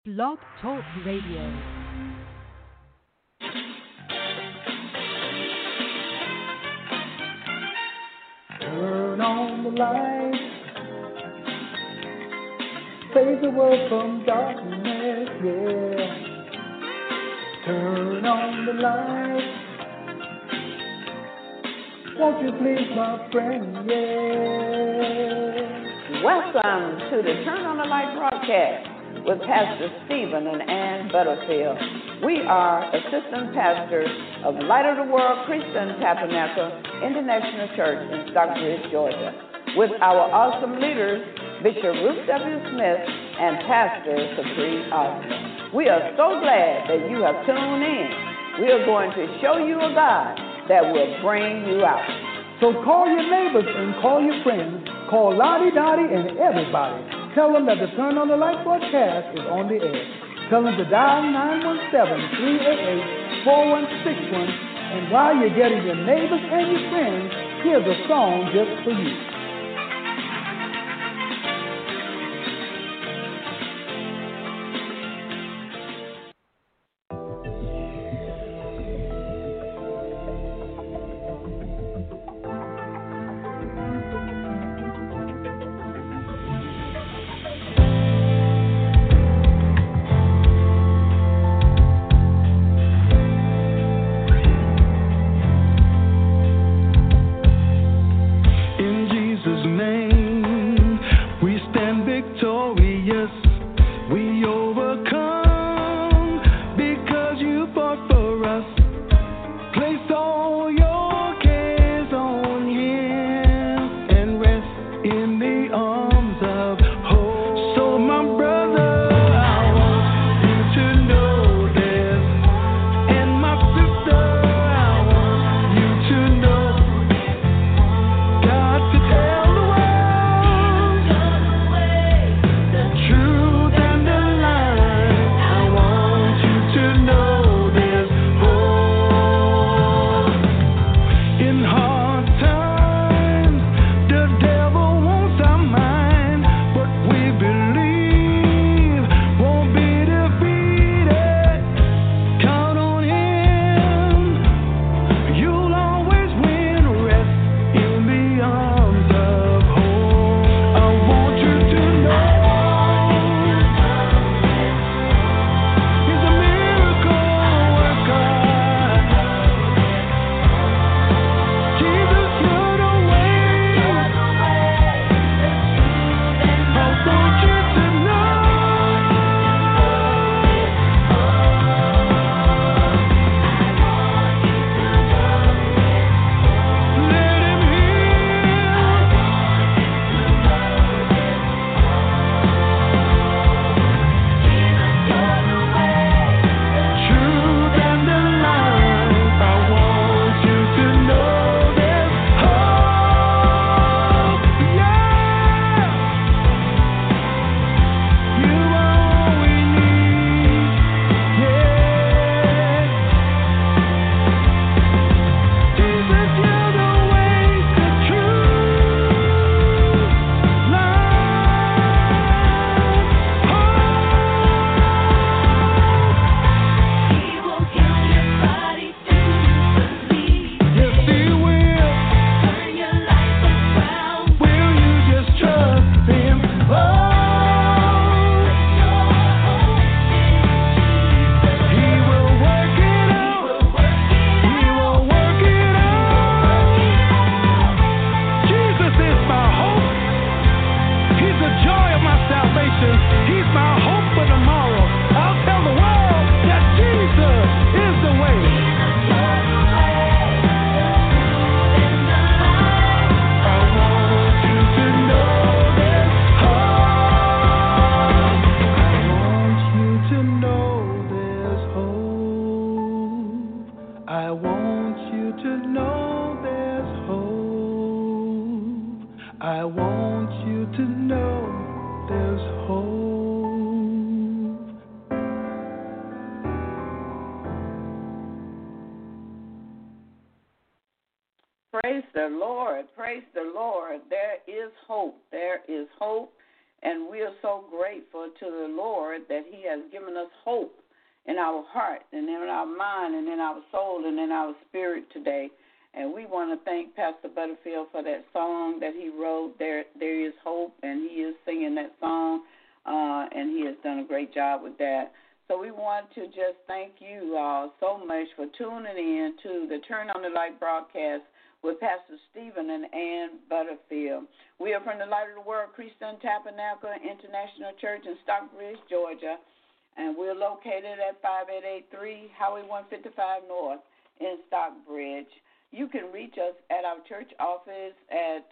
Blog Talk Radio. Turn on the light, save the world from darkness, yeah. Turn on the light, won't you please, my friend, yeah. Welcome to the Turn on the Light broadcast with Pastor Stephen and Ann Butterfield. We are assistant pastors of Light of the World Christian Tabernacle International Church in Stockbridge, Georgia, with our awesome leaders, Bishop Ruth W. Smith and Pastor Capri Osmond. We are so glad that you have tuned in. We are going to show you a God that will bring you out. So call your neighbors and call your friends. Call Lottie, Dottie, and everybody. Tell them that the Turn on the Light broadcast is on the air. Tell them to dial 917-388-4161. And while you're getting your neighbors and your friends, here's a song just for you. Praise the Lord. Praise the Lord. There is hope. There is hope. And we are so grateful to the Lord that he has given us hope in our heart and in our mind and in our soul and in our spirit today. And we want to thank Pastor Butterfield for that song that he wrote, There Is Hope, and he is singing that song, and he has done a great job with that. So we want to just thank you all so much for tuning in to the Turn on the Light broadcast with Pastor Stephen and Ann Butterfield. We are from the Light of the World Christian Tabernacle International Church in Stockbridge, Georgia, and we're located at 5883 Highway 155 North in Stockbridge. You can reach us at our church office at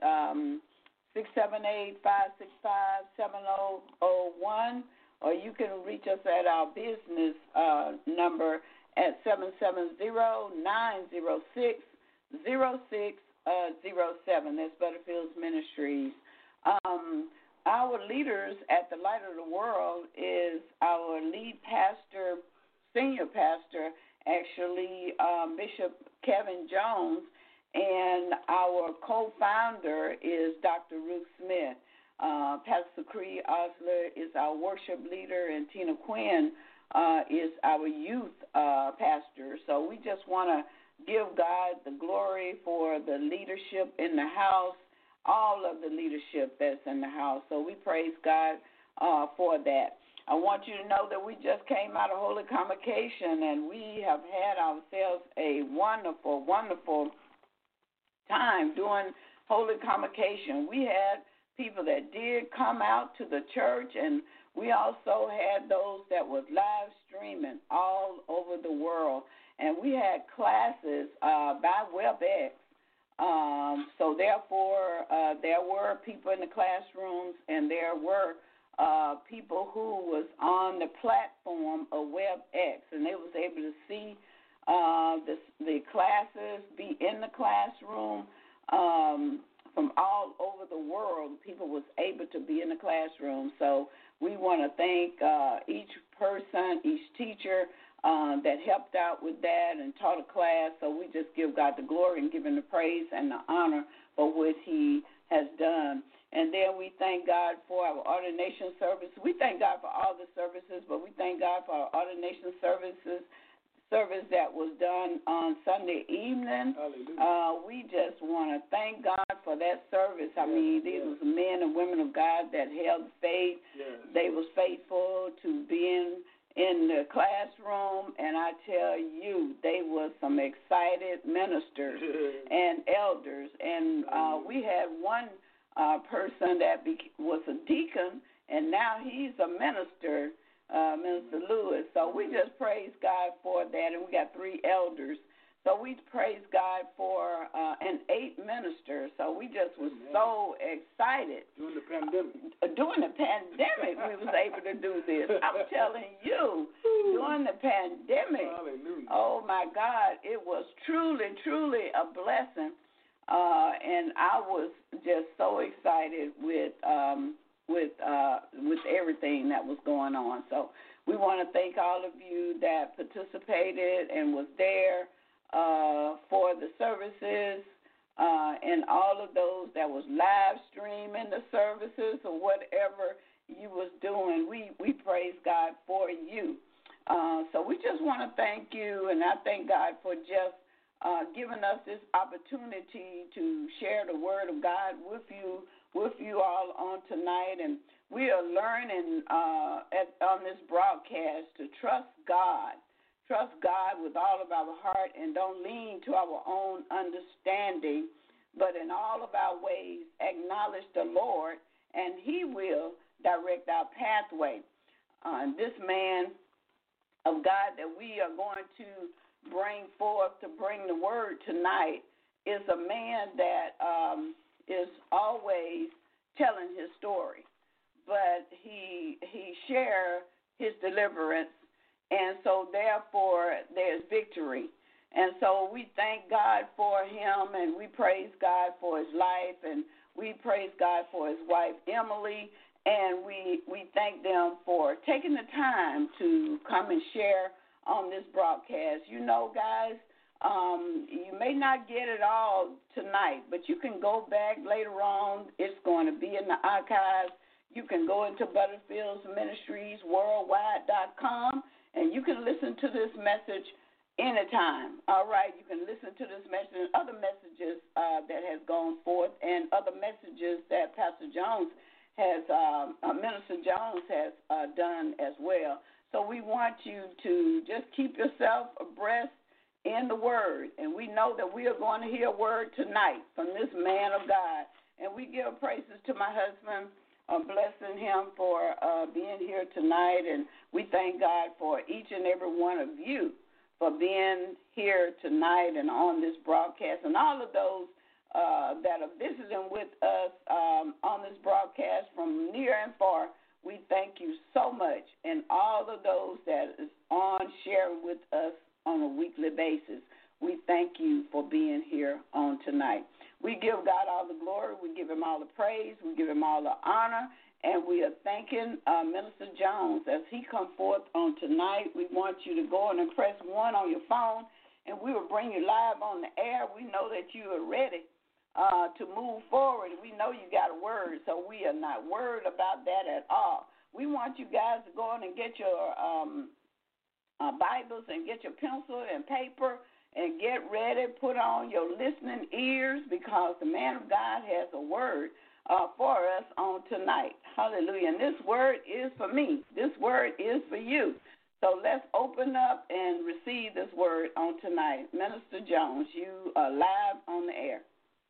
678-565-7001, or you can reach us at our business number at 770-906-0607. That's Butterfield's Ministries. Our leaders at the Light of the World is our lead pastor, senior pastor, actually, Bishop Kevin Jones, and our co-founder is Dr. Ruth Smith. Pastor Cree Osler is our worship leader, and Tina Quinn is our youth pastor. So we just want to give God the glory for the leadership in the house, all of the leadership that's in the house. So we praise God for that. I want you to know that we just came out of Holy Convocation, and we have had ourselves a wonderful, wonderful time doing Holy Convocation. We had people that did come out to the church, and we also had those that was live streaming all over the world. And we had classes by WebEx. So therefore, there were people in the classrooms, and there were people who was on the platform of WebEx, and they was able to see the classes, be in the classroom from all over the world. People was able to be in the classroom. So we want to thank each person, each teacher that helped out with that and taught a class. So we just give God the glory and give him the praise and the honor for what he has done. And then we thank God for our ordination service. We thank God for all the services, but we thank God for our ordination service that was done on Sunday evening. We just want to thank God for that service. I mean, these was men and women of God that held faith. They was faithful to being in the classroom, and I tell you, they were some excited ministers and elders. And we had one person that was a deacon, and now he's a minister, Minister Lewis. So we just praise God for that, and we got 3 elders. So we praise God for an 8 ministers. So we just was so excited. During the pandemic. During the pandemic, we was able to do this. I'm telling you, during the pandemic, oh my God, it was truly, truly a blessing. And I was just so excited with everything that was going on. So we want to thank all of you that participated and was there for the services, and all of those that was live streaming the services or whatever you was doing. We praise God for you. So we just want to thank you, and I thank God for just giving us this opportunity to share the word of God with you all on tonight. And we are learning on this broadcast to trust God with all of our heart, and don't lean to our own understanding, but in all of our ways acknowledge the Lord, and he will direct our pathway. This man of God that we are going to bring forth to bring the word tonight is a man that is always telling his story, but he share his deliverance, and so therefore there's victory. And so we thank God for him, and we praise God for his life, and we praise God for his wife Emily, and we thank them for taking the time to come and share on this broadcast. You know, guys, you may not get it all tonight, but you can go back later on. It's going to be in the archives. you can go into Butterfield's Ministries Worldwide.com, and you can listen to this message anytime. All right, you can listen to this message and other messages that has gone forth, and other messages that Pastor Jones has, Minister Jones has done as well. So we want you to just keep yourself abreast in the Word, and we know that we are going to hear a word tonight from this man of God, and we give praises to my husband, blessing him for being here tonight, and we thank God for each and every one of you for being here tonight and on this broadcast, and all of those that are visiting with us on this broadcast from near and far. We thank you so much, and all of those that is on sharing with us on a weekly basis. We thank you for being here on tonight. We give God all the glory. We give him all the praise. We give him all the honor. And we are thanking Minister Jones as he come forth on tonight. We want you to go and press 1 on your phone, and we will bring you live on the air. We know that you are ready to move forward. We know you got a word, so we are not worried about that at all. We want you guys to go on and get your Bibles and get your pencil and paper and get ready. Put on your listening ears, because the man of God has a word for us on tonight. Hallelujah. And this word is for me. This word is for you. So let's open up and receive this word on tonight. Minister Jones, you are live on the air.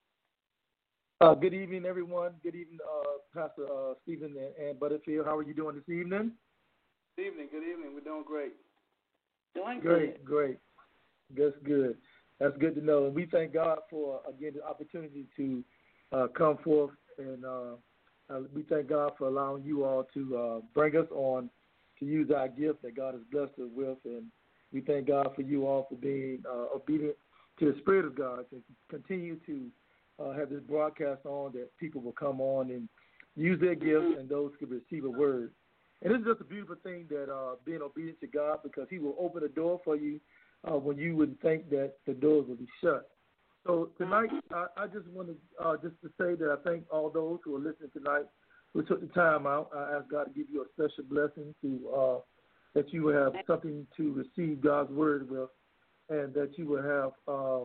Good evening, everyone. Good evening, Pastor Stephen and Butterfield. How are you doing this evening? Good evening. Good evening. We're doing great. Doing great. Great. That's good. That's good to know. And we thank God for, again, the opportunity to come forth. And we thank God for allowing you all to bring us on to use our gift that God has blessed us with. And we thank God for you all for being obedient to the Spirit of God, to continue to have this broadcast on, that people will come on and use their gifts, and those can receive a word. And it's just a beautiful thing that being obedient to God, because he will open a door for you when you wouldn't think that the doors will be shut. So tonight, I just want to just to say that I thank all those who are listening tonight who took the time out. I ask God to give you a special blessing, to that you will have something to receive God's word with, and that you will have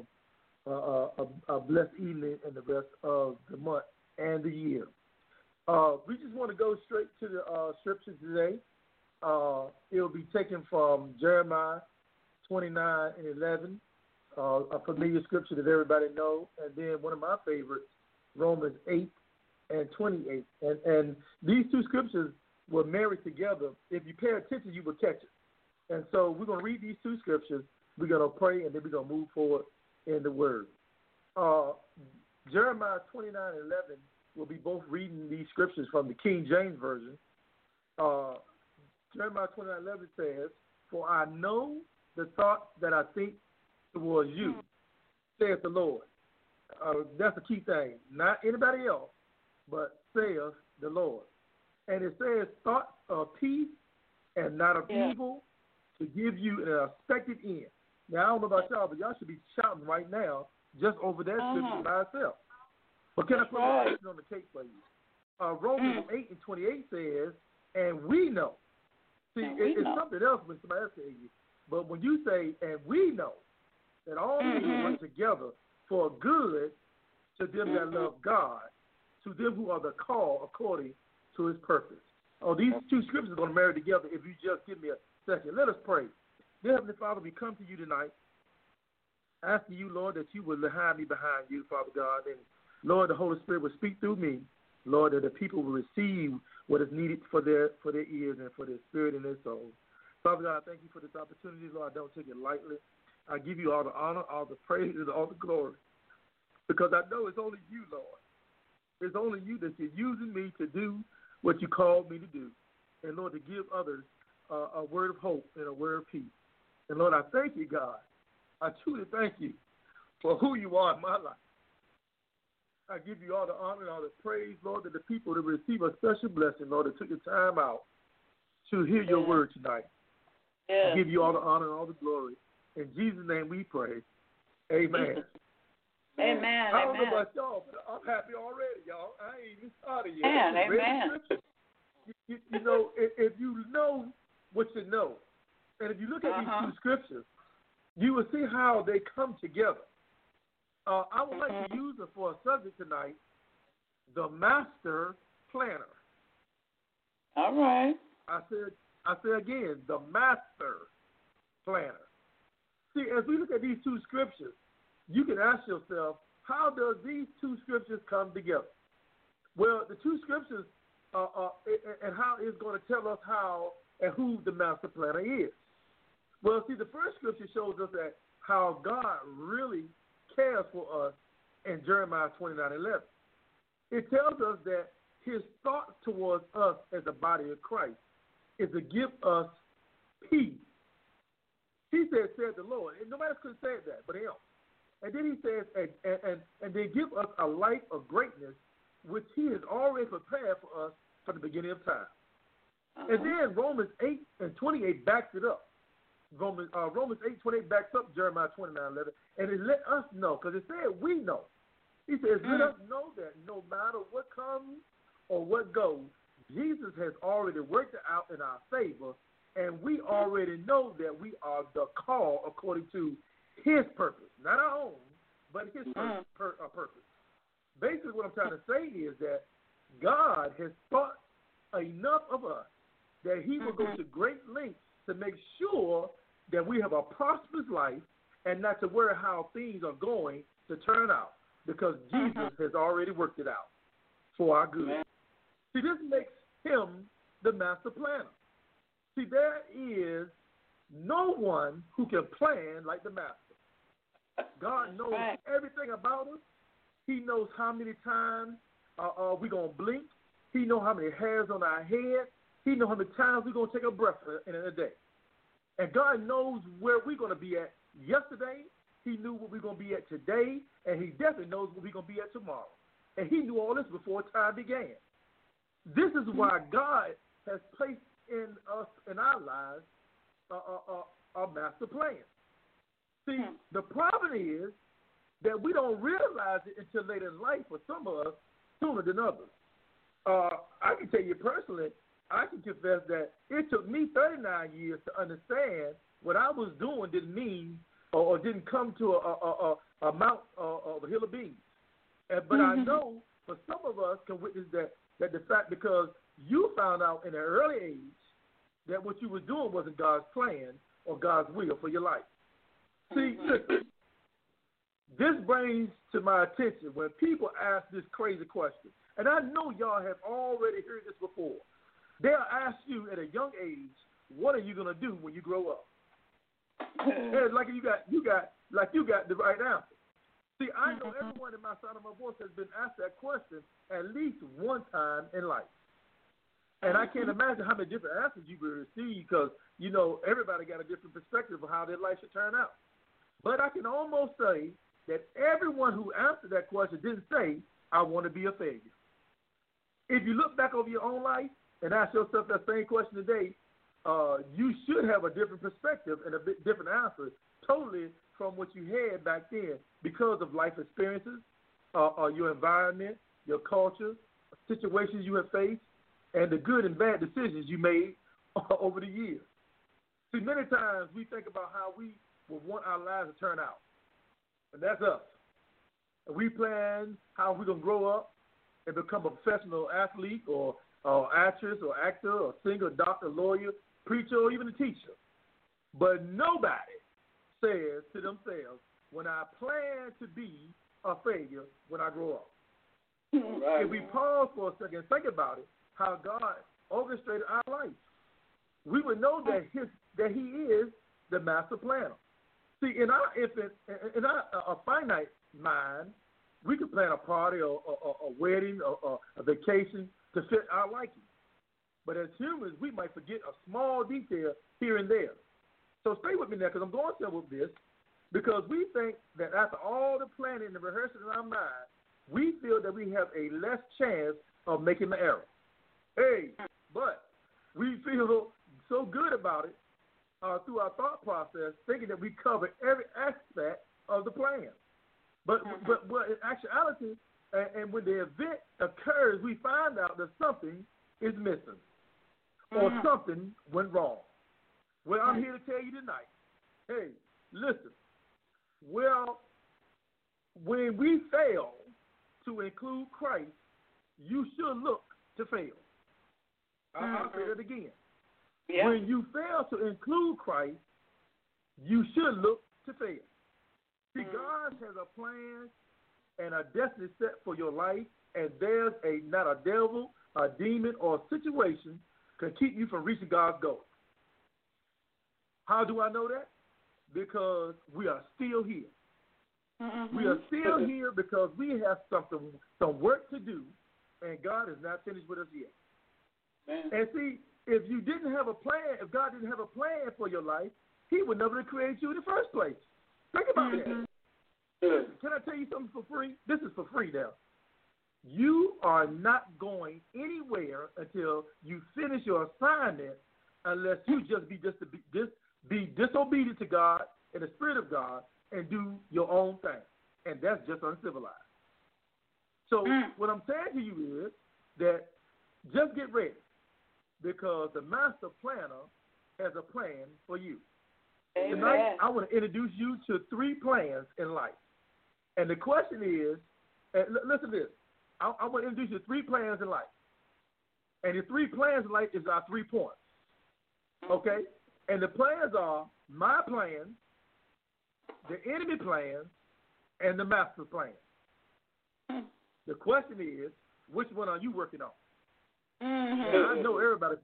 a blessed evening and the rest of the month and the year. We just want to go straight to the scripture today. It will be taken from Jeremiah 29 and 11, a familiar scripture that everybody knows, and then one of my favorites, Romans 8 and 28. And these two scriptures were married together. If you pay attention, you will catch it. And so we're going to read these two scriptures. We're going to pray, and then we're going to move forward in the word. Jeremiah 29 and 11, we'll be both reading these scriptures from the King James Version. Jeremiah 29 and 11 says, "For I know the thoughts that I think towards you, saith the Lord." That's the key thing. Not anybody else, but saith the Lord. And it says thoughts of peace and not of evil, to give you an expected end. Now, I don't know about y'all, but y'all should be shouting right now just over that scripture by itself. But can I put a question on the cake for you? Romans 8 and 28 says, "And we know." See, it's something else when somebody else says you. But when you say, "and we know," that all things work together for good to them that love God, to them who are the called according to his purpose. Oh, these two scriptures are going to marry together if you just give me a second. Let us pray. Dear Heavenly Father, we come to you tonight, asking you, Lord, that you would hide me behind you, Father God, and Lord, the Holy Spirit will speak through me, Lord, that the people will receive what is needed for their ears and for their spirit and their soul. Father God, I thank you for this opportunity, Lord. I don't take it lightly. I give you all the honor, all the praise, and all the glory, because I know it's only you, Lord. It's only you that you're using me to do what you called me to do, and Lord, to give others a word of hope and a word of peace. And Lord, I thank you, God. I truly thank you for who you are in my life. I give you all the honor and all the praise, Lord, that the people that receive a special blessing, Lord, that took the time out to hear your word tonight. I give you all the honor and all the glory. In Jesus' name we pray. Amen. Amen. I don't know about y'all, but I'm happy already, y'all. I ain't even started yet. Amen. You know, if you know what you know, and if you look at these two scriptures, you will see how they come together. I would like to use it for a subject tonight, the master planner. All right. I say again, the master planner. See, as we look at these two scriptures, you can ask yourself, how does these two scriptures come together? Well, the two scriptures and how it's going to tell us how and who the master planner is. Well, see, the first scripture shows us that how God really cares for us in Jeremiah 29:11. It tells us that his thoughts towards us as a body of Christ is to give us peace. He said the Lord. And nobody else could say that but him. And then he says, and they give us a life of greatness, which he has already prepared for us from the beginning of time. And then Romans 8:28 backs it up. Romans 8:28 backs up Jeremiah 29:11, and it let us know, because it said we know. He says, let us know that no matter what comes or what goes, Jesus has already worked it out in our favor, and we already know that we are the call according to his purpose, not our own, but his purpose. Basically, what I'm trying to say is that God has thought enough of us that he will go to great lengths to make sure that we have a prosperous life and not to worry how things are going to turn out, because Jesus has already worked it out for our good. See, this makes him the master planner. See, there is no one who can plan like the master. God knows everything about us. He knows how many times we're going to blink. He knows how many hairs on our head. He knows how many times we're going to take a breath in a day. And God knows where we're going to be at yesterday. He knew what we're going to be at today. And he definitely knows what we're going to be at tomorrow. And he knew all this before time began. This is why God has placed in us, in our lives, a master plan. See, the problem is that we don't realize it until later in life for some of us, sooner than others. I can tell you personally, I can confess that it took me 39 years to understand what I was doing didn't mean or didn't come to a mount of a hill of beans. But I know for some of us can witness that the fact, because you found out in an early age that what you were doing wasn't God's plan or God's will for your life. See, listen, this brings to my attention when people ask this crazy question, and I know y'all have already heard this before. They'll ask you at a young age, what are you going to do when you grow up? And it's like you got the right answer. See, I know everyone in my sound of my voice has been asked that question at least one time in life. And I can't imagine how many different answers you will receive, because, you know, everybody got a different perspective of how their life should turn out. But I can almost say that everyone who answered that question didn't say, I want to be a failure. If you look back over your own life and ask yourself that same question today, you should have a different perspective and a bit different answer totally from what you had back then, because of life experiences, your environment, your culture, situations you have faced, and the good and bad decisions you made over the years. See, many times we think about how we would want our lives to turn out, and that's us. And we plan how we're going to grow up and become a professional athlete or actress or actor or singer, doctor, lawyer, preacher, or even a teacher. But nobody says to themselves, when I plan to be a failure when I grow up. Right. If we pause for a second and think about it, how God orchestrated our life, we would know that he is the master planner. See, in our finite mind, we could plan a party or a wedding or a vacation to fit our liking. But as humans, we might forget a small detail here and there. So stay with me now, because I'm going somewhere with this, because we think that after all the planning and the rehearsing in our mind, we feel that we have a less chance of making the error. Hey, but we feel so good about it through our thought process, thinking that we cover every aspect of the plan. But in actuality, and when the event occurs, we find out that something is missing. or something went wrong. Well, I'm here to tell you tonight, hey, listen, well, when we fail to include Christ, you should look to fail. I'll say that again. Yeah. When you fail to include Christ, you should look to fail. See, God has a plan and a destiny set for your life, and there's not a devil, a demon, or a situation can keep you from reaching God's goal. How do I know that? Because we are still here. We are still here because we have some work to do, and God is not finished with us yet. And see, if you didn't have a plan, if God didn't have a plan for your life, He would never have created you in the first place. Think about that. Can I tell you something for free? This is for free now. You are not going anywhere until you finish your assignment unless you just be disobedient to God and the Spirit of God and do your own thing. And that's just uncivilized. So what I'm saying to you is that just get ready because the master planner has a plan for you. Amen. Tonight, I want to introduce you to 3 plans in life. And the question is, listen to this. I want to introduce you to 3 plans in life. And the 3 plans in life is our 3 points. Okay? And the plans are my plan, the enemy plan, and the master plan. The question is, which one are you working on? And I know everybody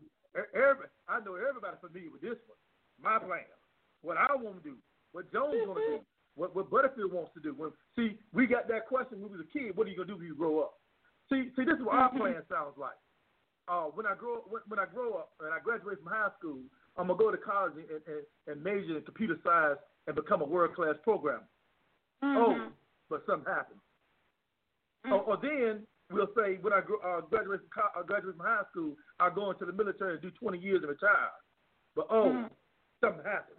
familiar with this one. My plan. What I want to do. What Jones want to do. What Butterfield wants to do. See, we got that question when we was a kid. What are you going to do when you grow up? See, this is what our plan sounds like. When I grow up and I graduate from high school, I'm going to go to college and major in computer science and become a world-class programmer. Oh, but something happened. Or then we'll say when I graduate from high school, I'll go into the military and do 20 years and retire. But something happened.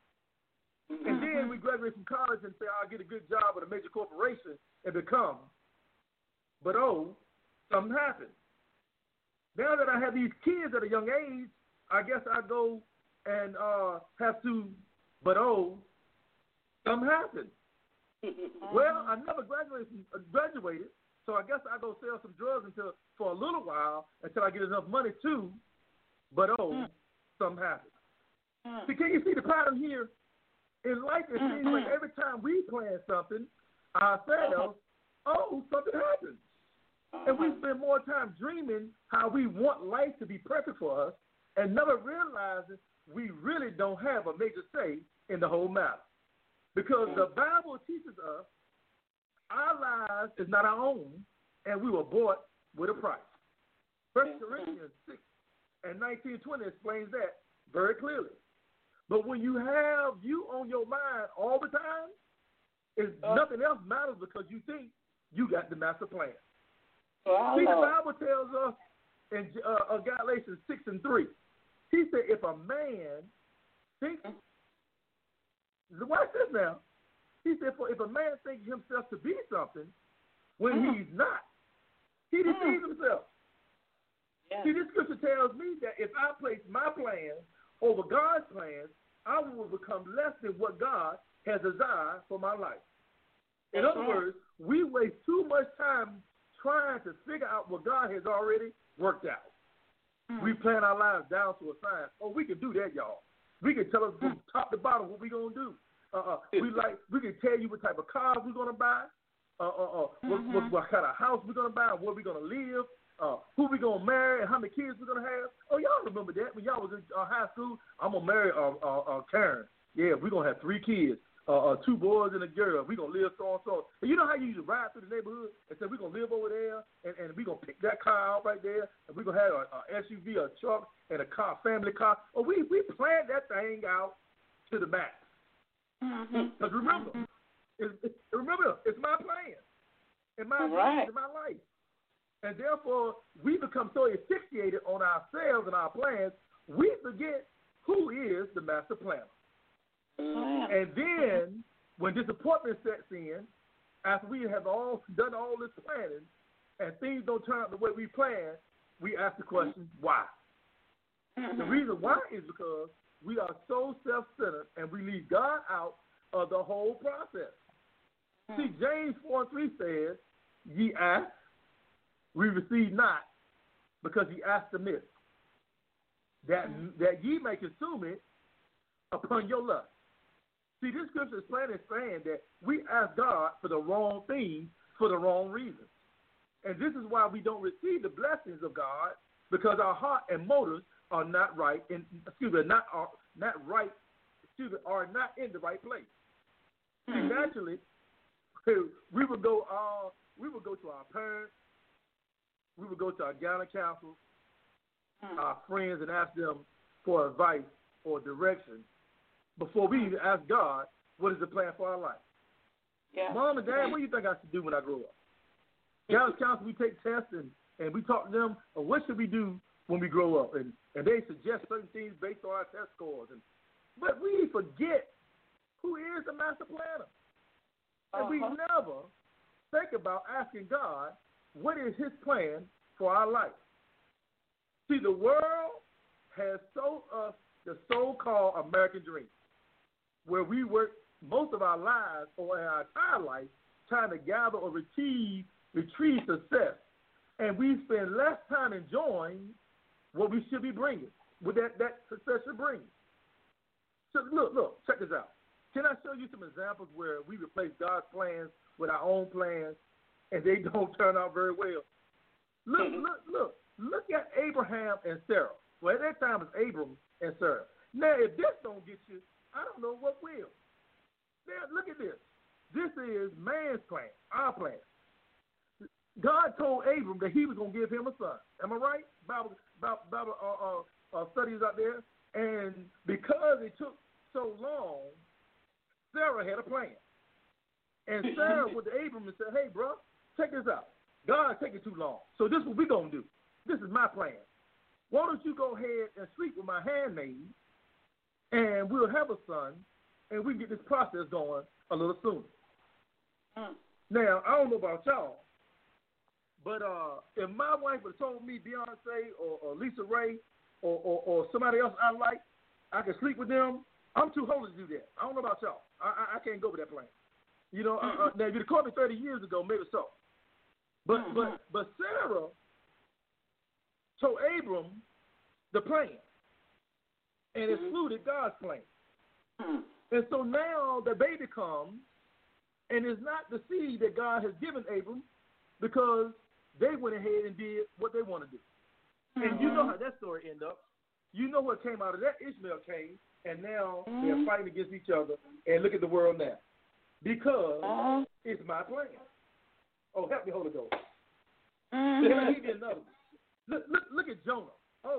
And then we graduate from college and say, I'll get a good job at a major corporation and become. But something happened. Now that I have these kids at a young age, I guess I go and have to, but something happened. Well, I never graduated, so I guess I go sell some drugs for a little while until I get enough money too, but something happened. See, can you see the pattern here? In life, it seems like every time we plan something ourselves, something happens. And we spend more time dreaming how we want life to be perfect for us and never realizing we really don't have a major say in the whole matter. Because the Bible teaches us our lives is not our own, and we were bought with a price. 1 Corinthians 6 and 19-20 explains that very clearly. But when you have you on your mind all the time, nothing else matters because you think you got the master plan. See, the Bible tells us in Galatians 6 and 3, he said, if a man thinks, watch this now, he said, if a man thinks himself to be something when he's not, he deceives himself. Yeah. See, this scripture tells me that if I place my plan over God's plans, I will become less than what God has designed for my life. In other words, we waste too much time trying to figure out what God has already worked out. We plan our lives down to a science. We can do that, y'all. We can tell us from top to bottom what we're going to do. We can tell you what type of cars we're going to buy, what kind of house we're going to buy, where we're going to live, who we're going to marry, and how many kids we're going to have. Y'all remember that when y'all was in high school? I'm going to marry Karen. Yeah, we're going to have 3 kids, 2 boys and a girl. We're going to live so and so. And you know how you used to ride through the neighborhood and say, we're going to live over there, and we're going to pick that car out right there, and we're going to have a SUV, a truck, and a car, family car. We planned that thing out to the max. Because remember, it's my plan, and my dreams in my life. And therefore, we become so asphyxiated on ourselves and our plans, we forget who is the master planner. And then, when disappointment sets in, after we have done all this planning, and things don't turn out the way we planned, we ask the question, why? The reason why is because we are so self-centered and we leave God out of the whole process. See, James 4:3 says, ye ask, we receive not, because ye ask amiss, that ye may consume it upon your lust. See, this scripture is plainly saying that we ask God for the wrong things for the wrong reasons. And this is why we don't receive the blessings of God, because our heart and motives are not right, are not in the right place. See, naturally, we would go to our parents, we would go to our guidance counselors, our friends, and ask them for advice or direction before we even ask God what is the plan for our life. Yeah. Mom and Dad, what do you think I should do when I grow up? Guidance counselors, we take tests and we talk to them, what should we do when we grow up? And they suggest certain things based on our test scores. But we forget who is the master planner. And we never think about asking God what is his plan for our life. See, the world has sold us the so-called American dream, where we work most of our lives or in our entire life trying to gather or retrieve success. And we spend less time enjoying what we should be bringing, what that success should bring. So look, check this out. Can I show you some examples where we replace God's plans with our own plans and they don't turn out very well? Look at Abraham and Sarah. Well, at that time it was Abram and Sarah. Now, if this don't get you, I don't know what will. Now, look at this. This is man's plan, our plan. God told Abram that he was going to give him a son. Am I right? Bible studies out there. And because it took so long, Sarah had a plan. And Sarah went to Abram and said, hey, bro, check this out. God taking too long. So this is what we're going to do. This is my plan. Why don't you go ahead and sleep with my handmaid, and we'll have a son, and we can get this process going a little sooner. Now, I don't know about y'all, but if my wife would have told me Beyonce or Lisa Ray or somebody else I like, I could sleep with them, I'm too holy to do that. I don't know about y'all. I can't go with that plan. You know, now if you'd have called me 30 years ago, maybe so. But Sarah told Abram the plan and excluded God's plan. And so now the baby comes, and it's not the seed that God has given Abram, because they went ahead and did what they want to do. And you know how that story ended up. You know what came out of that? Ishmael came, and now they're fighting against each other. And look at the world now. Because it's my plan. Oh, help me, Holy Ghost. He did another. Look at Jonah.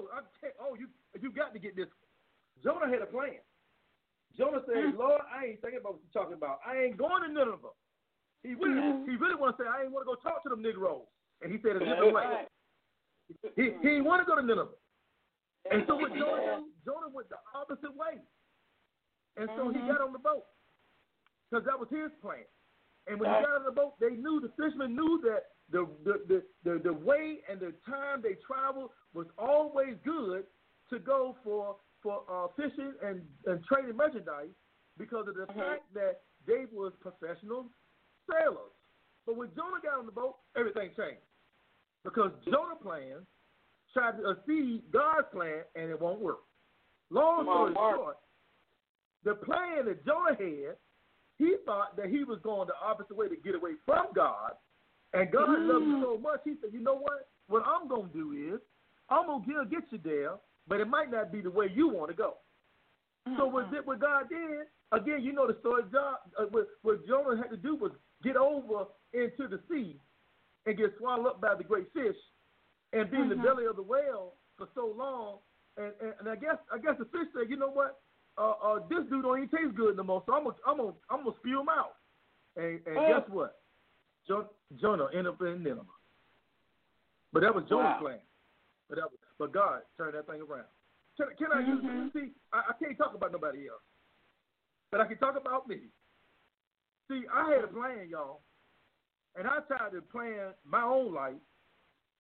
You got to get this. Jonah had a plan. Jonah said, Lord, I ain't thinking about what you're talking about. I ain't going to Nineveh. He really want to say, I ain't want to go talk to them Negroes. And he said a different way. He didn't want to go to Nineveh. And so what Jonah did, Jonah went the opposite way. And so he got on the boat, because that was his plan. And when he got on the boat, the fishermen knew that the way and the time they traveled was always good to go for fishing and trading merchandise, because of the fact that they was professional sailors. But when Jonah got on the boat, everything changed, because Jonah's plan tried to exceed God's plan, and it won't work. Long story short, the plan that Jonah had, he thought that he was going the opposite way to get away from God, and God loved him so much, he said, you know what I'm going to do is, I'm going to get you there, but it might not be the way you want to go. So what God did, again, you know the story, what Jonah had to do was get over into the sea and get swallowed up by the great fish and be in the belly of the whale for so long. And I guess the fish said, you know what, this dude don't even taste good no more, so I'm gonna spew him out. And guess what? Jonah ended up in Nineveh. But that was Jonah's plan. But God turned that thing around. Can I use see? I can't talk about nobody else, but I can talk about me. See, I had a plan, y'all, and I tried to plan my own life,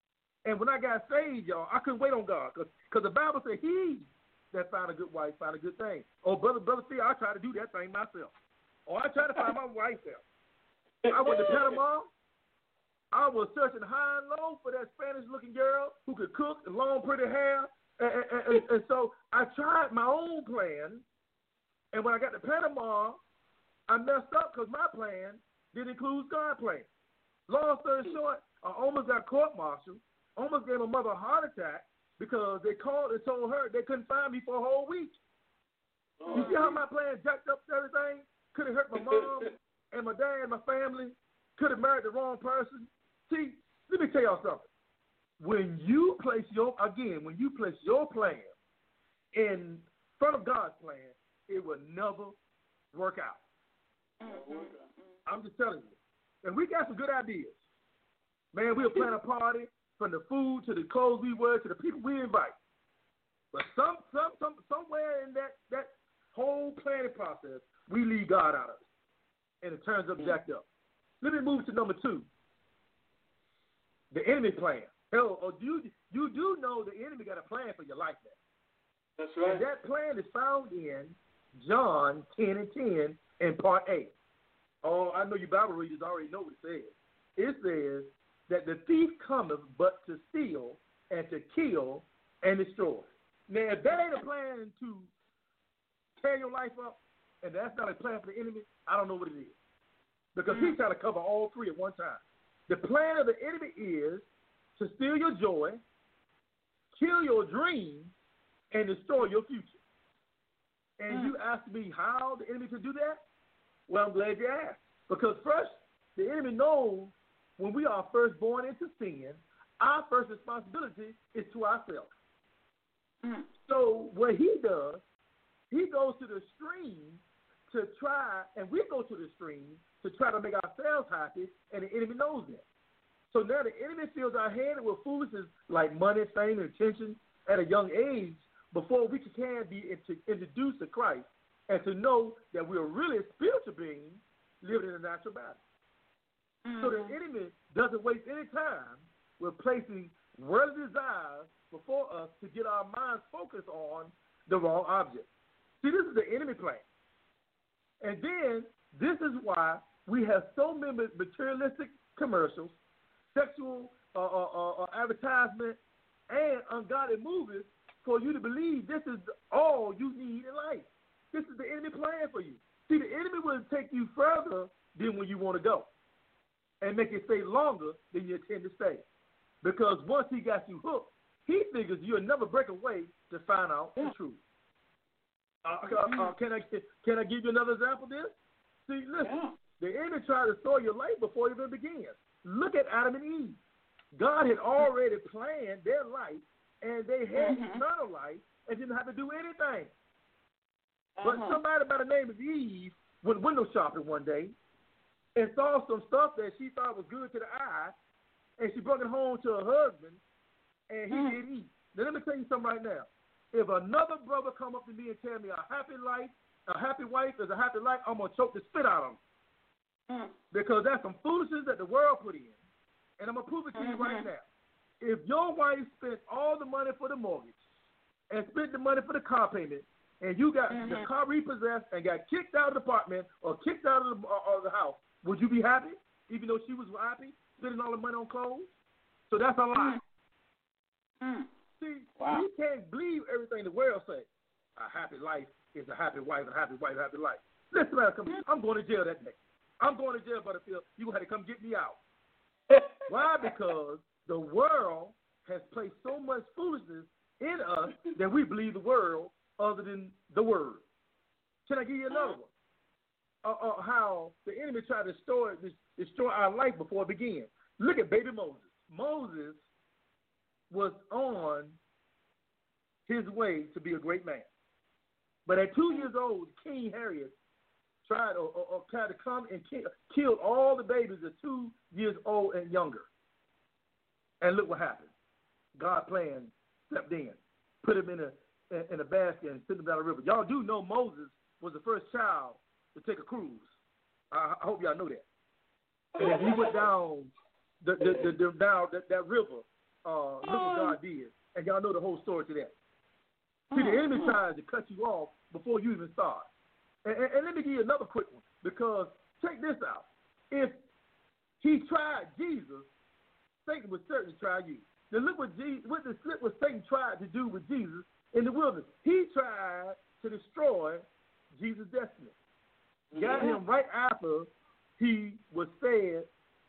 And when I got saved, y'all, I couldn't wait on God because the Bible said he that found a good wife found a good thing. Oh, brother, see, I tried to do that thing myself. Oh, I tried to find my wife there. I went to Panama. I was searching high and low for that Spanish-looking girl who could cook and long, pretty hair. And so I tried my own plan. And when I got to Panama, I messed up because my plan didn't include God's plan. Long story short, I almost got court-martialed, almost gave my mother a heart attack because they called and told her they couldn't find me for a whole week. You see how my plan jacked up everything? Could have hurt my mom and my dad and my family. Could have married the wrong person. See, let me tell y'all something. When you place your plan in front of God's plan, it will never work out. I'm just telling you. And we got some good ideas. Man, we'll plan a party from the food to the clothes we wear to the people we invite. But somewhere in that whole planning process, we leave God out of it. And it turns up jacked up. Let me move to number 2. The enemy plan. You do know the enemy got a plan for your life now. That's right. And that plan is found in John 10:10 in part A. Oh, I know you Bible readers already know what it says. It says that the thief cometh but to steal and to kill and destroy. Now, if that ain't a plan to tear your life up, and that's not a plan for the enemy, I don't know what it is. Because he's trying to cover all three at one time. The plan of the enemy is to steal your joy, kill your dreams, and destroy your future. And you asked me how the enemy could do that? Well, I'm glad you asked. Because first, the enemy knows when we are first born into sin, our first responsibility is to ourselves. So what he does, he goes to the extreme to try, and we go to the extreme to try to make ourselves happy, and the enemy knows that. So now the enemy fills our head with foolishness like money, fame, and attention at a young age before we can be introduced to Christ and to know that we're really spiritual beings living in a natural body. So the enemy doesn't waste any time with placing worldly desires before us to get our minds focused on the wrong object. See, this is the enemy plan. And then this is why we have so many materialistic commercials, sexual advertisement, and ungodly movies for you to believe this is all you need in life. This is the enemy plan for you. See, the enemy will take you further than when you want to go and make you stay longer than you intend to stay. Because once he got you hooked, he figures you'll never break away to find out the truth. Can I give you another example of this? See, listen, the enemy tried to destroy your life before it even begins. Look at Adam and Eve. God had already planned their life, and they had eternal life and didn't have to do anything. But somebody by the name of Eve went window shopping one day and saw some stuff that she thought was good to the eye, and she brought it home to her husband, and he didn't eat. Now, let me tell you something right now. If another brother come up to me and tell me a happy wife is a happy life, I'm going to choke the spit out of him. Because that's some foolishness that the world put in. And I'm going to prove it to you right now. If your wife spent all the money for the mortgage and spent the money for the car payment, and you got the car repossessed and got kicked out of the apartment or kicked out of the house, would you be happy, even though she was happy, spending all the money on clothes? So that's a lie. See, you can't believe everything the world says. A happy life is a happy wife, a happy wife, a happy life. Listen, I'm going to jail that day. I'm going to jail, Butterfield. You had to come get me out. Why? Because the world has placed so much foolishness in us that we believe the world other than the word. Can I give you another one? How the enemy tried to destroy our life before it began. Look at baby Moses. Moses was on his way to be a great man. But at 2 years old, King Herod tried to come and kill all the babies at 2 years old and younger. And look what happened. God planned, stepped in, put him in a basket and sent him down the river. Y'all do know Moses was the first child to take a cruise. I hope y'all know that. And as he went down that river, look what God did. And y'all know the whole story to that. See, the enemy tries to cut you off before you even start. And let me give you another quick one, because check this out. If he tried Jesus, Satan would certainly try you. Now look what Satan tried to do with Jesus in the wilderness. He tried to destroy Jesus' destiny. Got him right after he was fed,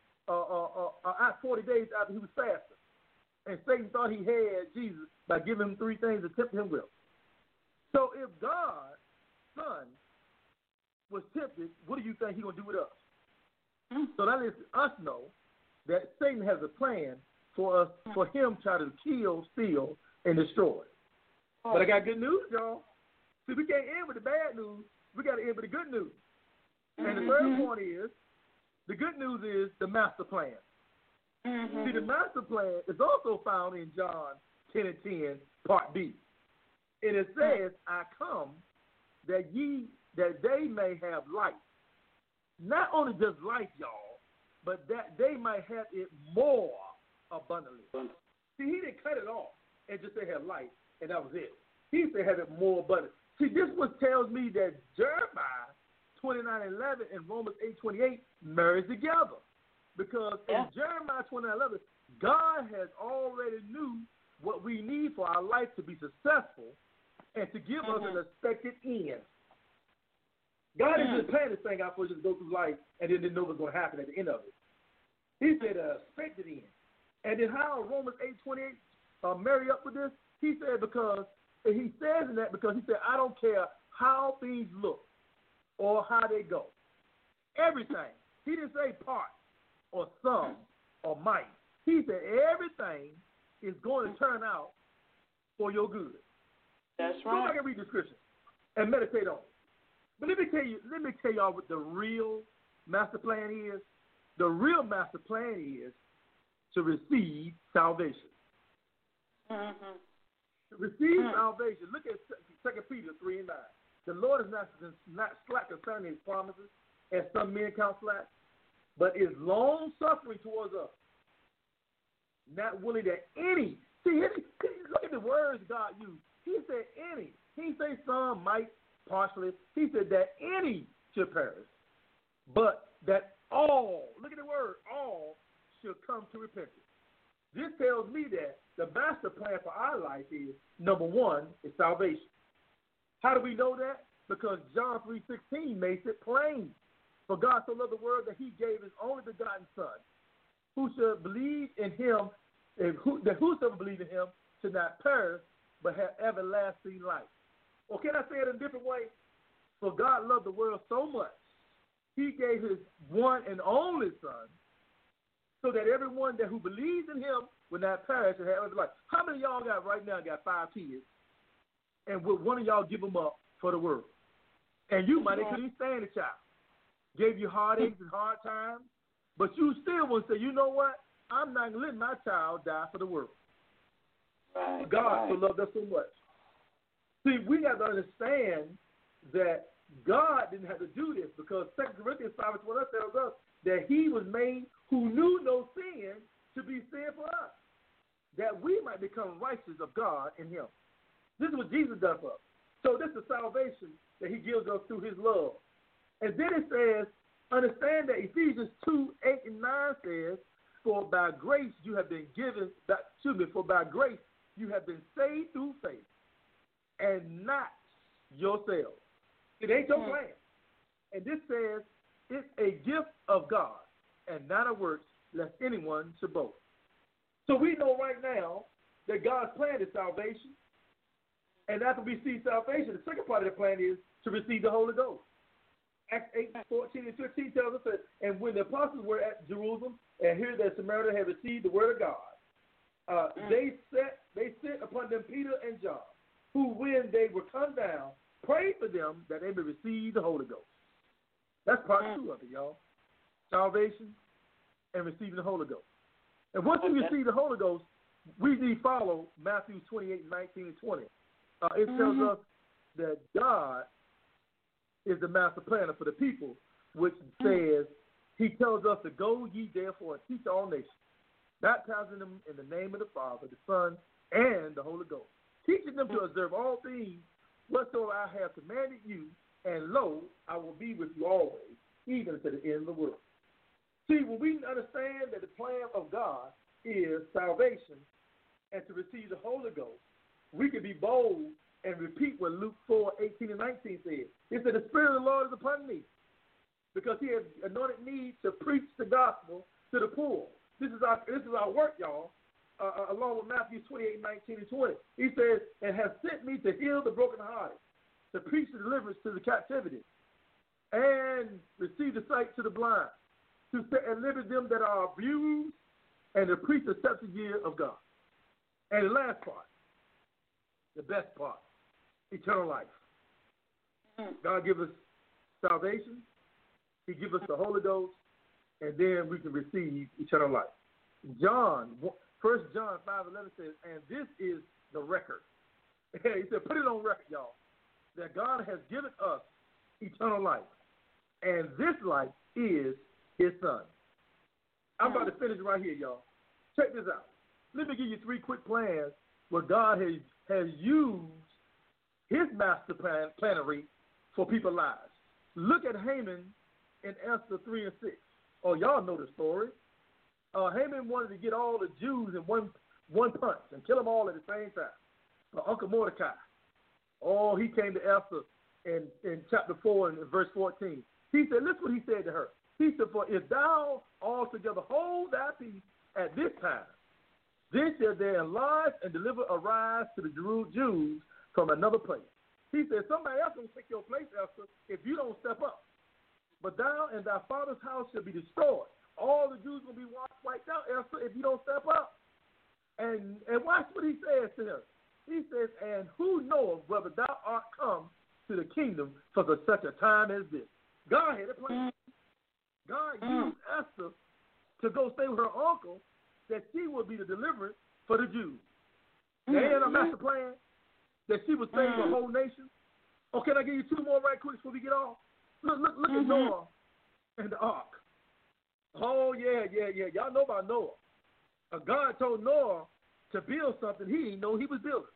40 days after he was fasting. And Satan thought he had Jesus by giving him three things to tempt him with. So if God's son was tempted, what do you think he's going to do with us? So that lets us know that Satan has a plan for us, for him try to kill, steal, and destroy. But I got good news, y'all. See, we can't end with the bad news. We got to end with the good news. And the third point is, the good news is the master plan. See, the master plan is also found in John 10 and 10, part B. And it says, I come that they may have life. Not only just life, y'all, but that they might have it more abundantly. See, he didn't cut it off and just say have life, and that was it. He said have it more abundantly. See, this what tells me that Jeremiah 29:11 and Romans 8:28 marries together. Because in Jeremiah 29:11, God has already knew what we need for our life to be successful and to give us an expected end. God didn't just plan this thing out for us to go through life and then didn't know what's going to happen at the end of it. He said expected end. And then how Romans 8:28 marry up with this? He said he says in that because he said, I don't care how things look or how they go. Everything. He didn't say part or some or might. He said everything is going to turn out for your good. That's right. Go back and read the scripture and meditate on it. But let me tell y'all what the real master plan is. The real master plan is to receive salvation. To receive salvation. Look at 2 Peter 3 and 9. The Lord is not slack concerning his promises, as some men count slack, but is long suffering towards us, not willing that any. See, look at the words God used. He said any. He didn't say some, might, partially. He said that any should perish, but that all, look at the word, all should come to repentance. This tells me that the master plan for our life is, number one, is salvation. How do we know that? Because John 3:16 makes it plain. For God so loved the world that he gave his only begotten Son, who should believe in him, that whosoever believe in him should not perish, but have everlasting life. Or can I say it in a different way? For God loved the world so much, he gave his one and only Son, so that everyone who believes in him will not perish and have everlasting life. How many of y'all got 5 kids, and would one of y'all give them up for the world? And you might couldn't even stand the child. Gave you heartaches and hard times, but you still would say, you know what? I'm not going to let my child die for the world. Right, God so loved us so much. See, we got to understand that God didn't have to do this, because 2 Corinthians 5:12 tells us that he was made who knew no sin to be sin for us, that we might become righteous of God in him. This is what Jesus done for us. So this is salvation that he gives us through his love. And then it says, understand that Ephesians 2:8 and 9 says, for by grace you have been for by grace you have been saved through faith, and not yourselves. It ain't your plan. And this says, it's a gift of God, and not of works, lest anyone should boast. So we know right now that God's plan is salvation. And after we see salvation, the second part of the plan is to receive the Holy Ghost. Acts 8:14 and 15 tells us that, and when the apostles were at Jerusalem and heard that Samaria had received the word of God, they sent upon them Peter and John, who, when they were come down, prayed for them that they may receive the Holy Ghost. That's part 2 of it, y'all. Salvation and receiving the Holy Ghost. And once you receive the Holy Ghost, we need to follow Matthew 28:19 and 20. It tells us that God is the master planner for the people, which says, he tells us to go ye therefore and teach all nations, baptizing them in the name of the Father, the Son, and the Holy Ghost, teaching them to observe all things whatsoever I have commanded you, and lo, I will be with you always, even to the end of the world. See, when we understand that the plan of God is salvation and to receive the Holy Ghost, we can be bold and repeat what Luke 4:18 and 19 says. It said, the Spirit of the Lord is upon me, because he has anointed me to preach the gospel to the poor. This is our work, y'all, along with Matthew 28:19 and 20. He says, and has sent me to heal the brokenhearted, to preach the deliverance to the captivity, and receive the sight to the blind, to set at liberty them that are abused, and to preach the accepted year of God. And the last part, the best part, eternal life. God give us salvation, he give us the Holy Ghost, and then we can receive eternal life. 1 John 5:11 says, and this is the record. He said, put it on record, y'all, that God has given us eternal life, and this life is his Son. I'm about to finish right here, y'all. Check this out. Let me give you 3 quick plans where God has used his master planery for people's lives. Look at Haman in Esther 3 and 6. Oh, y'all know the story. Haman wanted to get all the Jews in one punch and kill them all at the same time. But Uncle Mordecai, he came to Esther in chapter 4 and verse 14. He said, listen what he said to her. He said, for if thou altogether hold thy peace at this time, then shall their life and deliver arise to the Jews from another place. He said, somebody else will take your place, Esther, if you don't step up. But thou and thy father's house shall be destroyed. All the Jews will be wiped out, Esther, if you don't step up. And watch what he says to her. He says, and who knoweth whether thou art come to the kingdom for such a time as this? God had a plan. God used Esther to go stay with her uncle, that she would be the deliverance for the Jews. They had a master plan that she would save the whole nation. Oh, can I give you 2 more right quick before we get off? Look at Noah and the ark. Oh, yeah. Y'all know about Noah. God told Noah to build something he didn't know he was building,